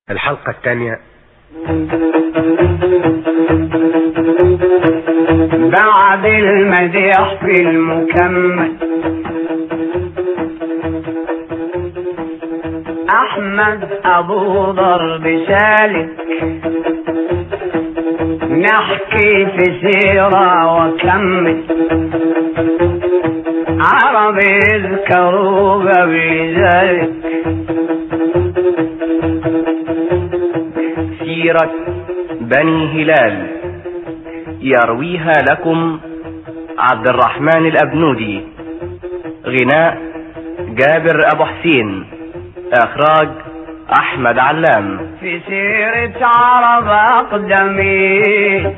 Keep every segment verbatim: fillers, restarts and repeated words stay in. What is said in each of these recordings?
الحلقة الثانية. بعد المديح في المكمل أحمد أبو ضرب سالك، نحكي في سيرة وكمل عرب يذكروا قبل ذلك. سيرة بني هلال يرويها لكم عبد الرحمن الأبنودي، غناء جابر أبو حسين، إخراج أحمد علام. في سيرة عرب أقدمين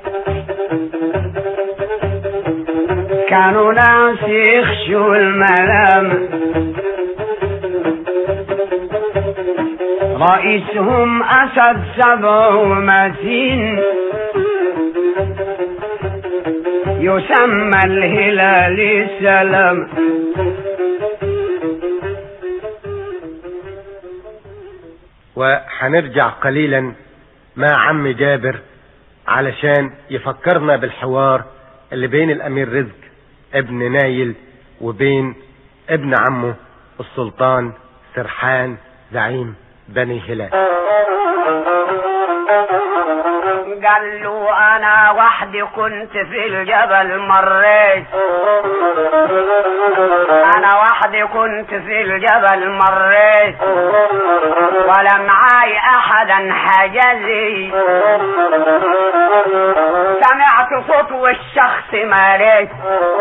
كانوا ناس يخشوا الملام، رئيسهم أسد سبع ومتين يسمى الهلال السلام. وحنرجع قليلا مع عم جابر علشان يفكرنا بالحوار اللي بين الأمير رزق ابن نايل وبين ابن عمه السلطان سرحان زعيم بني هلال. قال له انا وحدي كنت في الجبل مريت، انا وحدي كنت في الجبل مريت ولا معاي احدا حجزي، سمعت صوت والشخص ماليت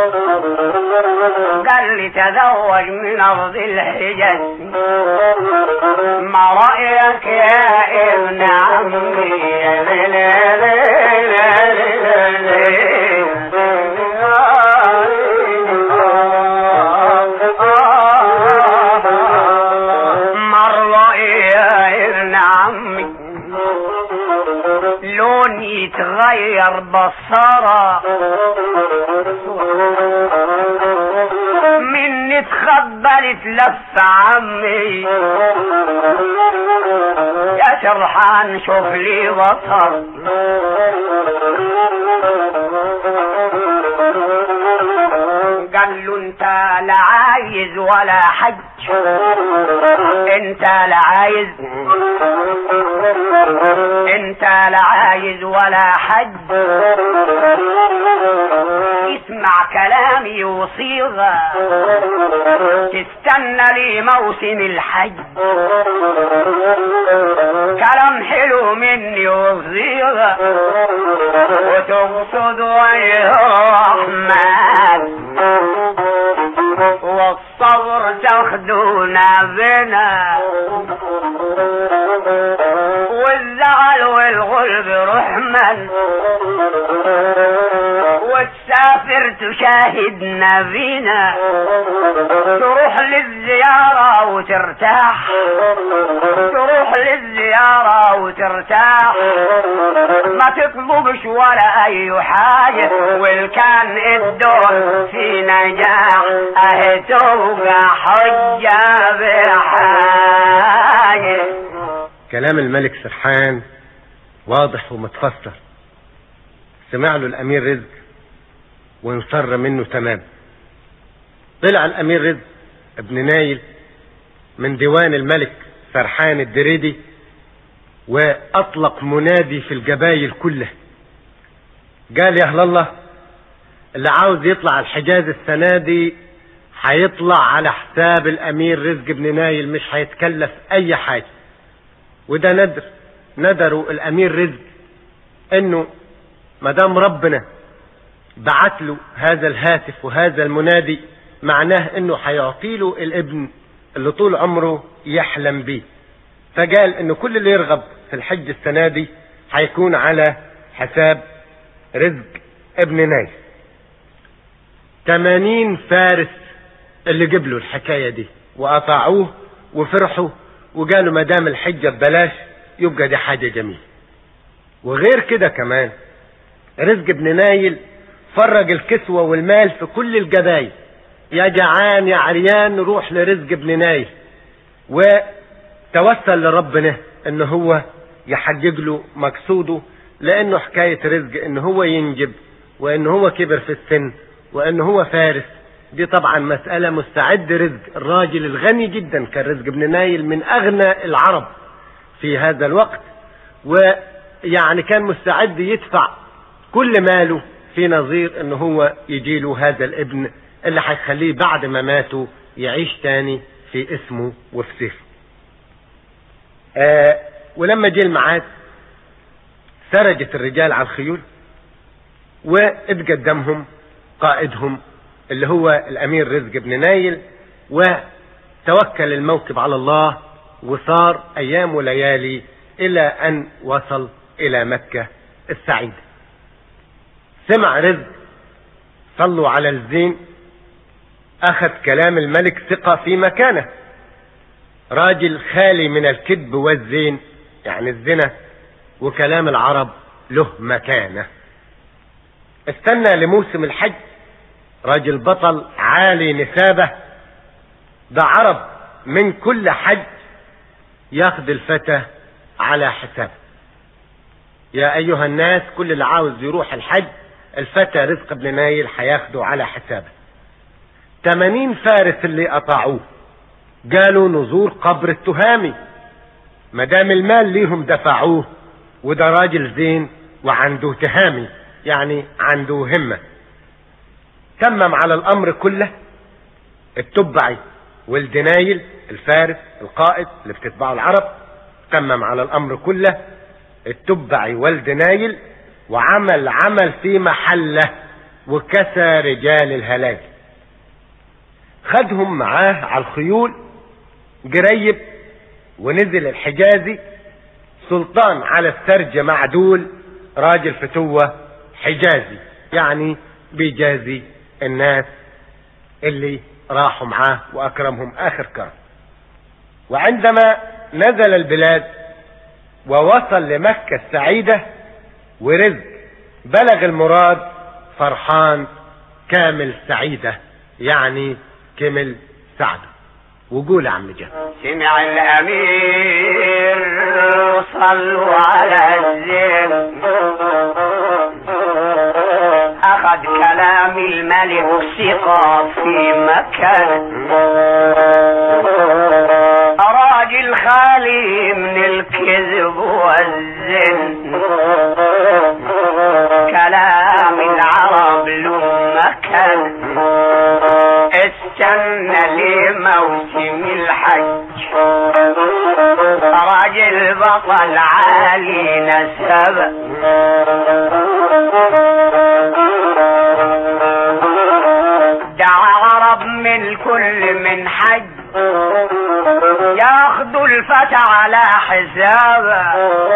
قال لي تزوج من ارض الحجاز، ما رأيك يا ابن عمي؟ مرة يا ابن عمي لوني يتغير بصرة مني تخبلت لف عمي، يا سرحان شوف لي بصر. قال له انت لا عايز ولا حج، انت لا عايز انت لا عايز ولا حج، اسمع كلامي وصيغة تستنى لي موسم الحج، كلام حلو مني وصيغة وتقصد وجه الرحمن، والصبر تاخدونا بنا والزعل والغلب رحمن، وتسافر تشاهدنا بنا، تروح للزيارة وترتاح، تروح للزيارة وترتاح، ما تطلبش ولا اي حاجة، والكان الدور في نجاح اهي توقع حجة بحاجة. كلام الملك سرحان واضح ومتفسر، سمع له الأمير رزق وانصر منه تمام. طلع الأمير رزق ابن نايل من ديوان الملك سرحان الدريدي وأطلق منادي في الجبايل كلها، قال يا أهل الله اللي عاوز يطلع الحجاز السنة دي هيطلع على حساب الأمير رزق ابن نايل، مش هيتكلف أي حاجة. وده ندر ندروا الأمير رزق انه مدام ربنا بعت له هذا الهاتف وهذا المنادي معناه انه هيعطي له الابن اللي طول عمره يحلم بيه، فقال انه كل اللي يرغب في الحج السنة دي هيكون على حساب رزق ابن نايل. ثمانين فارس اللي قبلوا الحكاية دي وأطاعوه وفرحوا وقالوا مدام الحجة ببلاش يبقى دي حاجة جميلة. وغير كده كمان رزق ابن نايل فرج الكسوة والمال في كل الجبايل، يا جعان يا عريان نروح لرزق ابن نايل، وتوسل لربنا ان هو يحقق له مقصوده، لانه حكاية رزق ان هو ينجب وان هو كبر في السن وان هو فارس، دي طبعا مسألة مستعد رزق. الراجل الغني جدا كان رزق بن نايل من اغنى العرب في هذا الوقت، ويعني كان مستعد يدفع كل ماله في نظير ان هو يجيله هذا الابن اللي هيخليه بعد ما ماتوا يعيش تاني في اسمه وفي سيفه. آه ولما جه الميعاد سرجت الرجال على الخيول واتقدمهم قائدهم اللي هو الامير رزق بن نايل، وتوكل الموكب على الله، وصار ايام وليالي الى ان وصل الى مكة السعيدة. سمع رزق صلوا على الزين، اخذ كلام الملك ثقة في مكانه، راجل خالي من الكذب والزين، يعني الزنا وكلام العرب له مكانه. استنى لموسم الحج، راجل بطل عالي نسابه، ده عرب من كل حج ياخذ الفتى على حسابه. يا ايها الناس، كل اللي عاوز يروح الحج الفتى رزق بن نايل هياخده على حسابه. ثمانين فارس اللي اطاعوه قالوا نزور قبر التهامي، مدام المال ليهم دفعوه، وده راجل زين وعنده تهامي، يعني عنده همة. تمم على الامر كله التبعي ولد نايل الفارس القائد اللي بتتبعه العرب، تمم على الامر كله التبعي ولد نايل، وعمل عمل في محله وكسى رجال الهلاج. خدهم معاه على الخيول قريب ونزل الحجازي، سلطان على السرج معدول، راجل فتوة حجازي، يعني بيجازي الناس اللي راحوا معاه واكرمهم اخر كرم. وعندما نزل البلاد ووصل لمكة السعيدة ورزق بلغ المراد، فرحان كامل سعيدة، يعني كمل سعده. وقول يا عم جاب. سمع الامير صلوا على الزين، اخذ كلام الملك ثقة في مكان، راجل خالي من الكذب والزن، كلام العرب له مكان. استنى لموسم الحج، راجل بطل عالي نسب، دعا عرب من كل من حج ياخدوا الفتى على حسابه.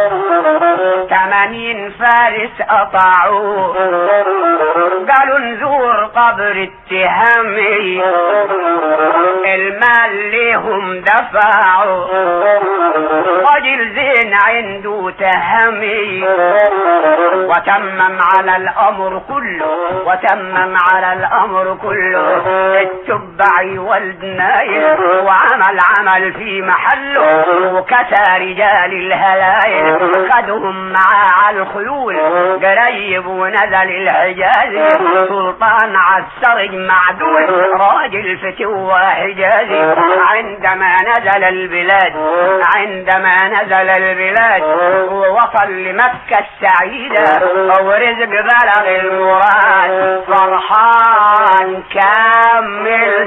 ثمانين فارس اطاعوه قالوا نزور قبر التهامي، المال ليهم دفعوا، راجل زين عنده تهامي. وتمم على الامر كله، وتمم على الامر كله التبعي ولد نايل، وعمل عمل في محله وكسى رجال الهلايل. خدهم معاه على الخيول قريب ونزل الحجازي، سلطان على السرج معدول، راجل فتوة حجازي. عندما نزل البلاد، عندما نزل البلاد ووصل لمكة السعيدة، ورزق بلغ المراد، فرحان كامل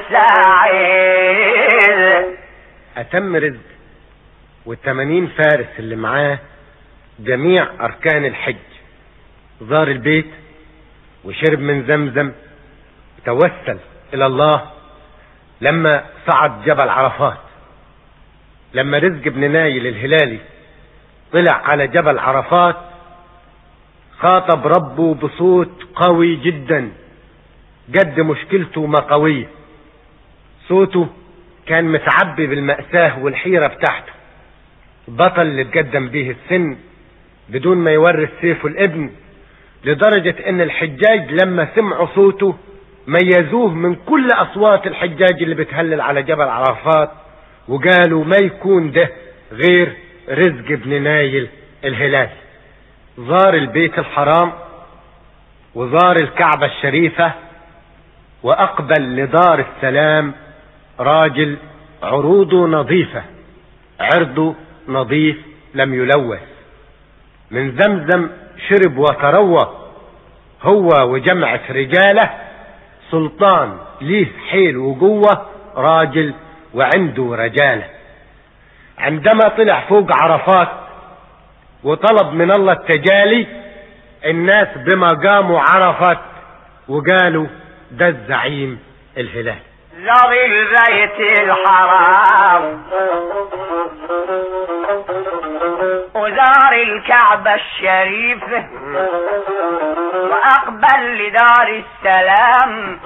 سعيد. أتم رزق والثمانين فارس اللي معاه جميع أركان الحج، زار البيت وشرب من زمزم، توسل إلى الله. لما صعد جبل عرفات، لما رزق بن نايل الهلالي طلع على جبل عرفات، خاطب ربه بصوت قوي جدا، قد مشكلته ما قوية. صوته كان متعبي بالمأساة والحيرة بتاعته. بطل اللي تقدم به السن بدون ما يورث سيفه الابن، لدرجة ان الحجاج لما سمعوا صوته ميزوه من كل اصوات الحجاج اللي بتهلل على جبل عرفات، وقالوا ما يكون ده غير رزق بن نايل الهلال. زار البيت الحرام وزار الكعبة الشريفة، وأقبل لدار السلام راجل عروضه نظيفة، عرضه نظيف لم يلوث، من زمزم شرب وتروى هو وجمعة رجاله، سلطان ليه حيل وقوة، راجل وعنده رجاله. عندما طلع فوق عرفات وطلب من الله التجالي، الناس بمقامه عرفت وقالوا ده الزعيم الهلال. زار البيت الحرام وزار الكعبة الشريفة، وأقبل لدار السلام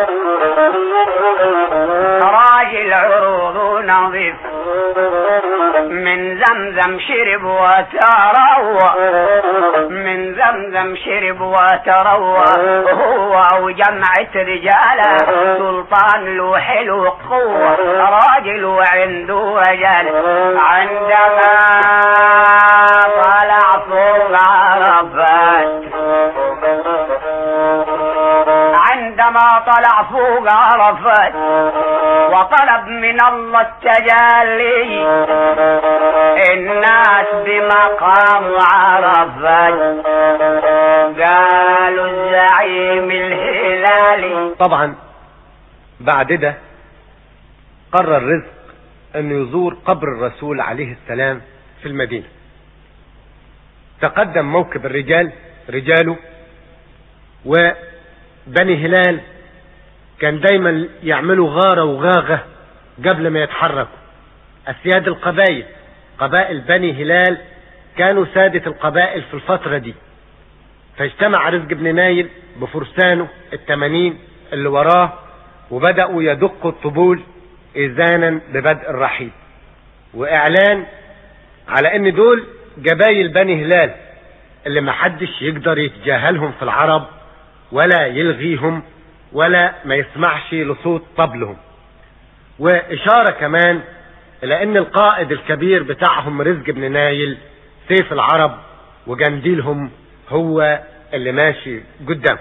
راجل عروض نظيف، من زمزم شرب وتروى، من زمزم شرب وتروى هو وجمعة رجاله، سلطان له حلو قوة، راجل وعنده رجال. عندما طلع فوق عرفات، عندما طلع فوق عرفات وطلب من الله التجلي، الناس بمقام عرفات قالوا الزعيم الهلالي. طبعا بعد ده قرر رزق انه يزور قبر الرسول عليه السلام في المدينة. تقدم موكب الرجال رجاله، وبني هلال كان دايما يعملوا غارة وغاغة قبل ما يتحركوا. اسياد القبائل، قبائل بني هلال كانوا سادة القبائل في الفترة دي، فاجتمع رزق بن نايل بفرسانه التمانين اللي وراه، وبدأوا يدقوا الطبول إذانا ببدء الرحيل، وإعلان على ان دول جبايل بني هلال اللي محدش يقدر يتجاهلهم في العرب ولا يلغيهم ولا ما يسمعش لصوت طبلهم. وإشارة كمان إلى ان القائد الكبير بتاعهم رزق بن نايل سيف العرب وجنديلهم هو اللي ماشي قدام.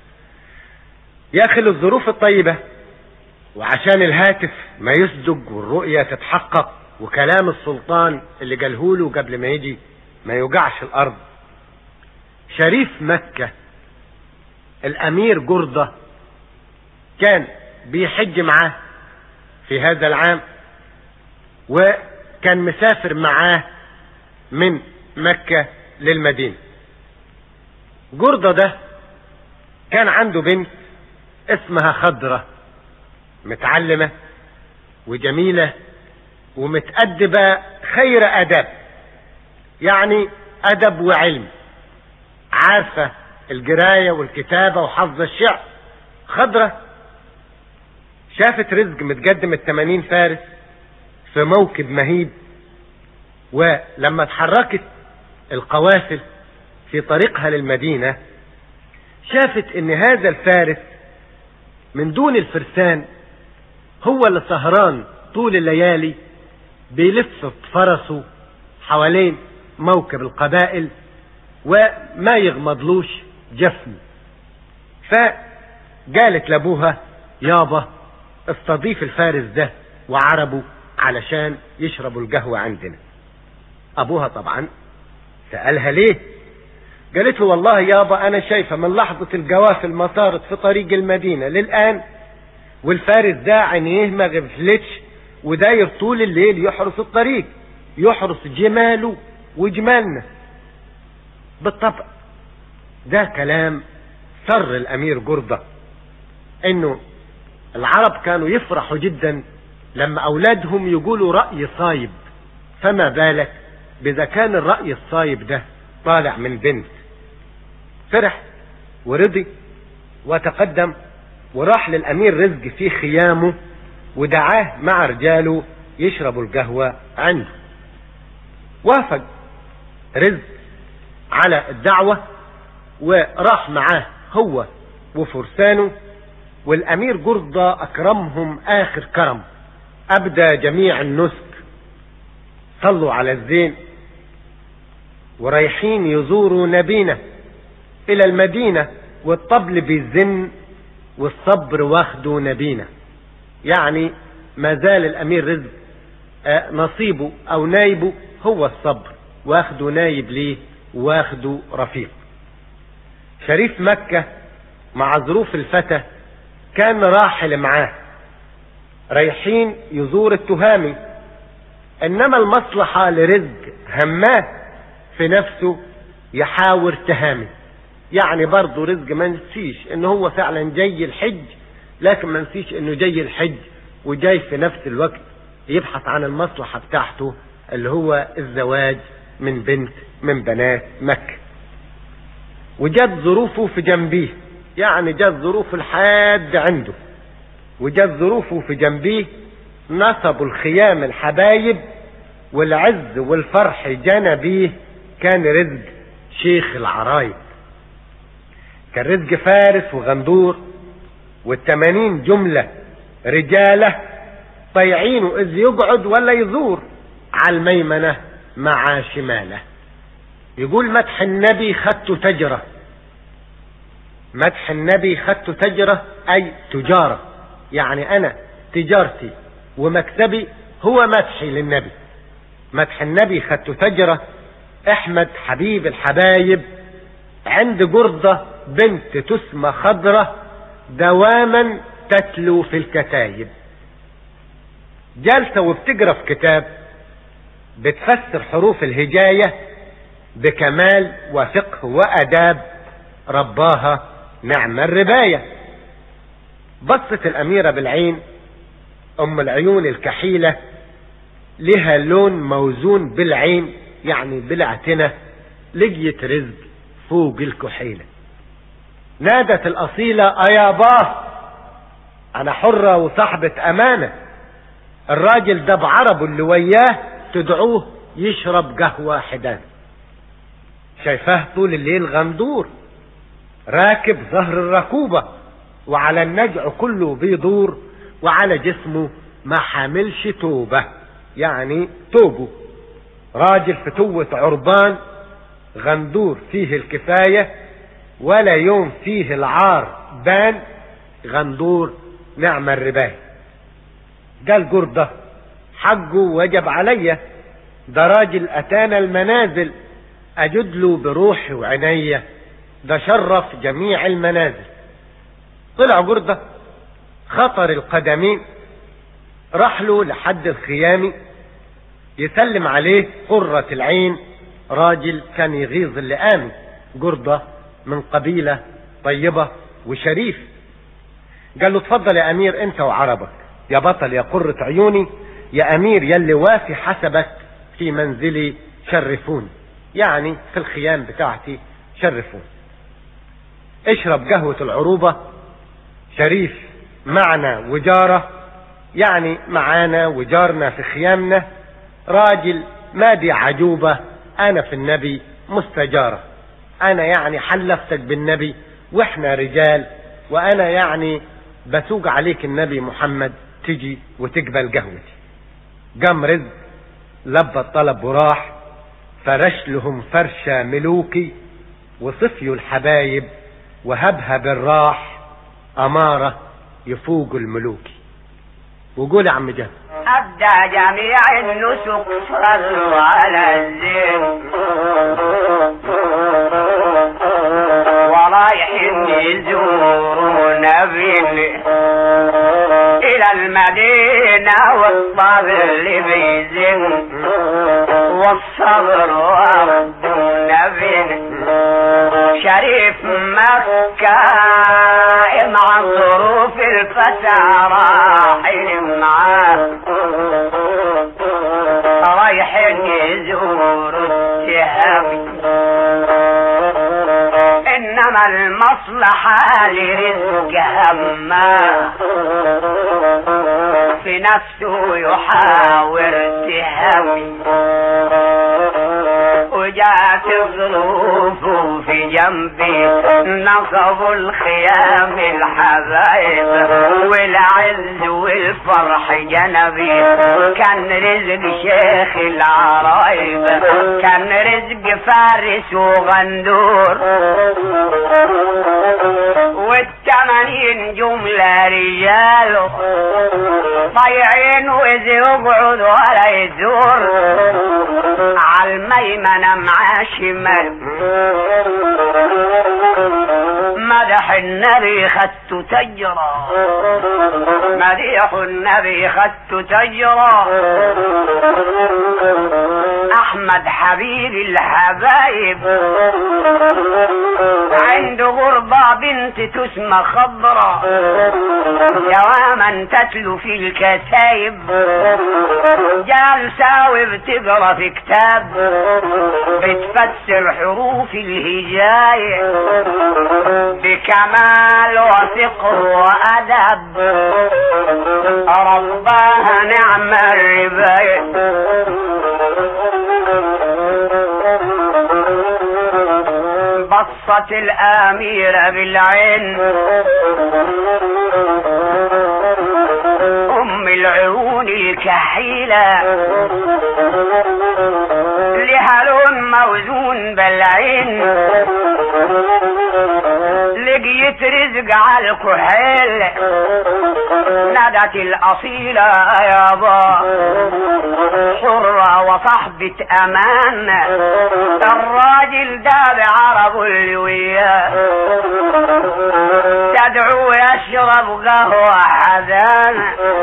ياخل الظروف الطيبة، وعشان الهاتف ما يصدق والرؤية تتحقق وكلام السلطان اللي قالهوله قبل ما يجي ما يوجعش الارض، شريف مكة الامير جردة كان بيحج معاه في هذا العام، وكان مسافر معاه من مكة للمدينة. جردة ده كان عنده بنت اسمها خضرة، متعلمة وجميلة ومتأدبة خير أدب، يعني أدب وعلم، عارفة القراية والكتابة وحفظ الشعر. خضرة شافت رزق متقدم التمانين فارس في موكب مهيب، ولما اتحركت القوافل في طريقها للمدينة شافت ان هذا الفارس من دون الفرسان هو اللي سهران طول الليالي بيلف فرسه حوالين موكب القبائل وما يغمضلوش جفن. فقالت لابوها يابا استضيف الفارس ده وعربه علشان يشربوا القهوة عندنا. ابوها طبعا سألها ليه؟ قالت له والله يابا انا شايفة من لحظة القوافل ما طارت في طريق المدينة للآن والفارس ده عينيه ما غفلتش وداير طول الليل يحرس الطريق، يحرس جماله وجمالنا. بالطبع ده كلام سر الامير جردة، انه العرب كانوا يفرحوا جدا لما اولادهم يقولوا رأي صايب، فما بالك بإذا كان الرأي الصايب ده طالع من بنت. فرح ورضي وتقدم وراح للامير رزق في خيامه ودعاه مع رجاله يشربوا القهوة عنده. وافق رزق على الدعوة وراح معاه هو وفرسانه، والامير جردة اكرمهم اخر كرم، ابدى جميع النسك، صلوا على الزين ورايحين يزوروا نبينا الى المدينة، والطبل بيزن والصبر واخده نبينا. يعني ما زال الامير رزق نصيبه او نايبه هو الصبر، واخده نايب ليه واخده رفيق. شريف مكة مع ظروف الفتى كان راحل معاه، رايحين يزور التهامي، انما المصلحة لرزق هماه في نفسه يحاور تهامي. يعني برضه رزق ما نسيش انه هو فعلا جاي الحج، لكن ما نسيش انه جاي الحج وجاي في نفس الوقت يبحث عن المصلحة بتاعته اللي هو الزواج من بنت من بنات مكة. وجت ظروفه في جنبيه، يعني جت ظروف الحاد عنده وجت ظروفه في جنبيه. نصبوا الخيام الحبايب والعز والفرح جنى بيه. كان رزق شيخ العرايب، كان رزق فارس وغندور والتمانين جملة رجالة طيعينه إذ يقعد ولا يزور على الميمنة مع شماله. يقول مدح النبي خدت تجرة، مدح النبي خدت تجرة أي تجارة، يعني أنا تجارتي ومكتبي هو مدحي للنبي. مدح النبي خدت تجرة. احمد حبيب الحبايب عند جردة بنت تسمى خضرة دواما تتلو في الكتايب. جالسة وبتقرا في كتاب بتفسر حروف الهجاية بكمال وفقه وأداب رباها نعم الرباية. بصت الأميرة بالعين، أم العيون الكحيلة لها لون موزون بالعين، يعني بالاعتنة، لقيت رزق فوق الكحيلة. نادت الأصيلة أياباه، أنا حرة وصاحبة أمانة، الراجل ده بعربه اللي وياه تدعوه يشرب قهوة حدان. شايفاه طول الليل غندور راكب ظهر الركوبة، وعلى النجع كله بيدور، وعلى جسمه ما حاملش توبة، يعني توبه راجل فتوة عربان. غندور فيه الكفاية ولا يوم فيه العار بان، غندور نعم الرباية. قال جردة حقه وجب عليا، ده راجل اتانا المنازل اجد له بروحي وعنية، ده شرف جميع المنازل. طلع جردة خطر القدمين، راح له لحد الخيام يسلم عليه قرة العين، راجل كان يغيظ اللئام. جردة من قبيلة طيبة وشريف. قال له اتفضل يا امير انت وعربك، يا بطل يا قرة عيوني، يا امير يلي وافي حسبك في منزلي شرفوني، يعني في الخيام بتاعتي شرفوني. اشرب قهوة العروبة، شريف معنا وجارة، يعني معانا وجارنا في خيامنا، راجل مادي عجوبة، انا في النبي مستجارة، انا يعني حلفتك بالنبي واحنا رجال، وانا يعني بسوق عليك النبي محمد تجي وتقبل قهوتي. قام رزق لبى الطلب وراح، فرش لهم فرشة ملوكي، وصفيوا الحبايب وهبها بالراح، امارة يفوق الملوكي. وقول يا عم جاب أبدى جميع النسك صلوا على الزين، ورايحين يزوروا نبي إلى المدينة، والطبل بيزن والصبر وعبد النبي. شريف مكة مع ظروف الفتى راحل معاه، رايحين يزوروا التهامي، انما المصلحة لرزق هماه في نفسه يحاور تهامي، وجات الظروف في جنبي نصبوا الخيام الحبايب والعز والفرح جنبي كان رزق شيخ العرايب كان رزق فارس وغندور والثمانين جملة رجاله طيعين وإذ يقعد ولا يدور عالميمنة مع شمال مدح النبي خدت تجرى مديح النبي خدت تجرى احمد حبيب الحبايب عند غربة بنت تسمى خضرة دواما تتلو في الكتايب جالسة وبتقرا في كتاب بتفسر حروف الهجاية بكمال وفقه وأدب رباها نعم الرباية بصت الأميرة بالعين أم العيون الكحيلة لها لون موزون بالعين لقيت رزق على الكحيل نادت الأصيلة يابا حرة وصحبة أمان الراجل ده بعرب اللي وياه تدعو يشرب قهوة حزان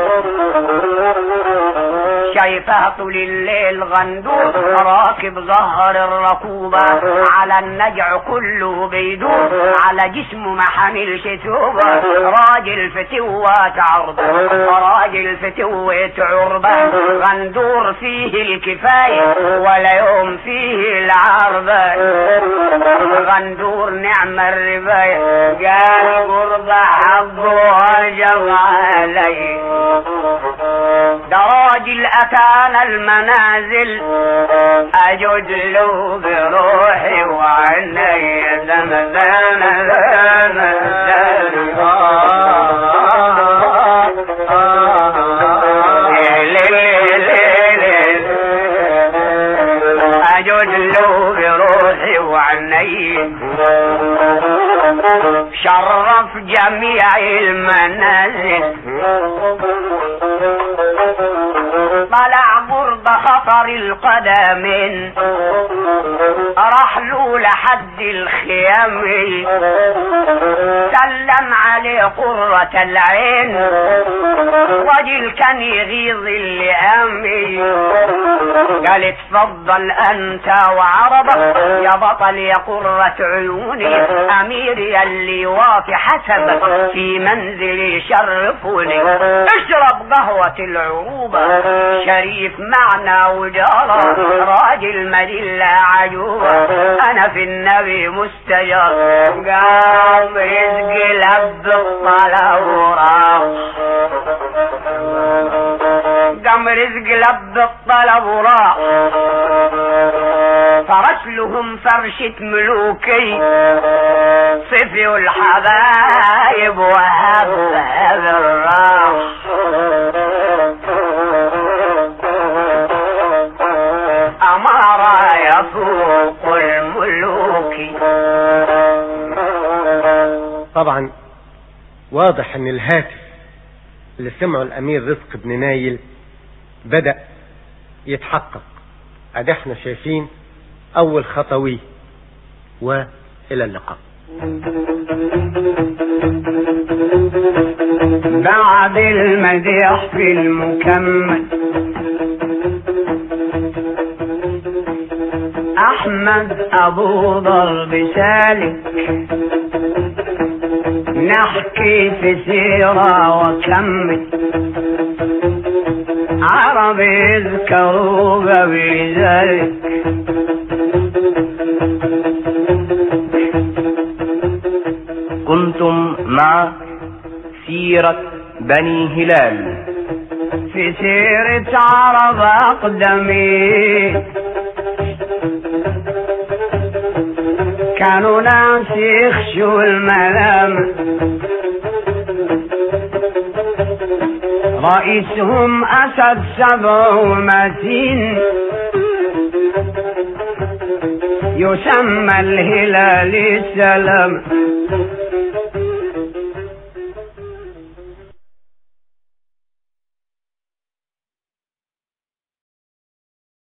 شايفها طول الليل غندور راكب ظهر الركوبة على النجع كله بيدور على جسمه ما حملش ثوبة راجل فتوة عرض راجل فتوة عربة غندور فيه الكفاية ولا يوم فيه العربة غندور نعم الرباية قال قربة حبه وجب علي ده راجل اتانا المنازل اجد له بروحي وعني زمزان اجد له بروحي وعني شرف جميع المنازل طلع برد خطر القدمين راح له لحد الخيام سلم عليه قرة العين رجل كان يغيظ اللئام قال اتفضل انت وعربك يا بطل يا قرة عيوني اميري اللي وافي حسبك في منزلي شرفوني اشرب قهوة العروبة شريف معنا وجارة راجل مدلة عجوبة انا في النبي مستجار قام رزق لب الطلب وراح قام رزق لب الطلب وراح فرش لهم فرشة ملوكي صفي الحبايب وهبها بالراح أمارة يفوق الملوك. طبعا واضح ان الهاتف اللي سمعه الامير رزق بن نايل بدأ يتحقق. ادي احنا شايفين اول خطوي والى اللقاء. بعد المديح في المكمل احمد ابو ضرب سالك نحكي في سيرة وكمل عرب يذكروا قبل ذلك كنتم مع سيرة بني هلال في سيرة عرب أقدمين كانوا ناس يخشوا الملام، رئيسهم أسد سبع ومتين يسمى الهلال السلام.